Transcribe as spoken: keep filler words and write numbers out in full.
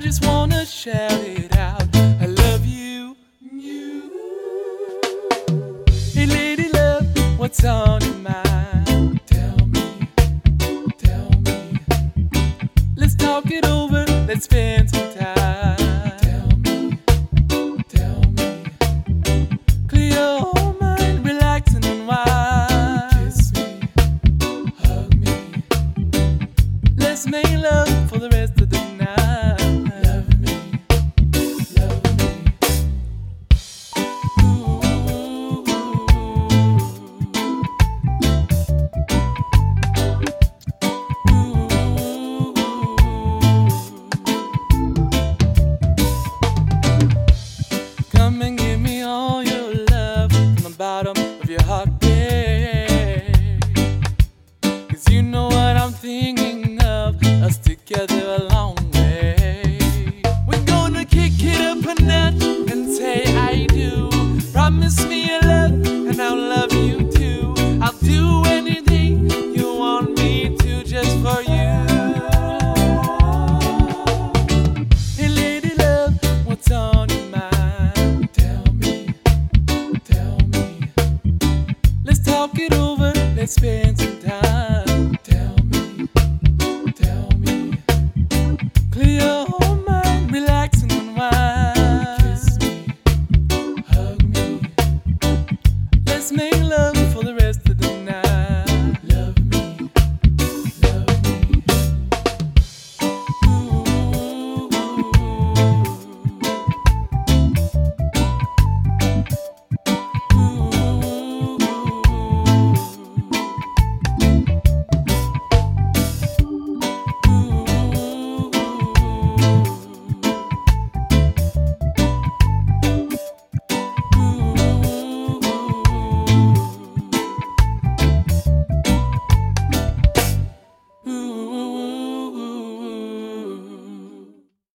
just wanna shout it out. I love you, you. Hey lady love, what's on your mind? Tell me, tell me. Let's talk it over, let's spend some time. Tell me, tell me. Clear your whole mind, relax and unwind. Kiss me, hug me. Let's make love for the rest of the night. Love me, love me. Ooh, ooh, ooh. Come and give me all your love from the bottom of your heart, babe. 'Cause you know what I'm thinking of, us together